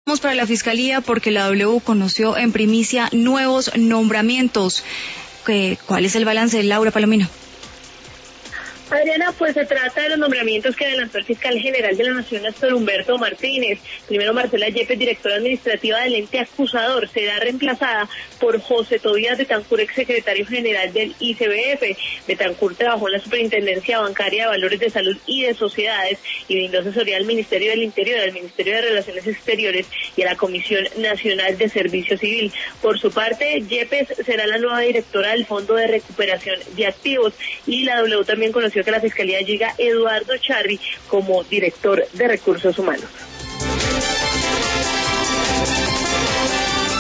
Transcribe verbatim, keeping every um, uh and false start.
Vamos para la Fiscalía porque la W conoció en primicia nuevos nombramientos. ¿Cuál es el balance, Laura Palomino? Adriana, pues se trata de los nombramientos que adelantó el fiscal general de la Nación, Néstor Humberto Martínez. Primero, Marcela Yepes, directora administrativa del ente acusador, será reemplazada por José Tobías Betancur, exsecretario general del I C B F. Betancur trabajó en la Superintendencia Bancaria de Valores de Salud y de Sociedades y brindó asesoría al Ministerio del Interior, al Ministerio de Relaciones Exteriores y a la Comisión Nacional de Servicio Civil. Por su parte, Yepes será la nueva directora del Fondo de Recuperación de Activos, y la W también conoció que la Fiscalía llega Eduardo Charri como director de Recursos Humanos.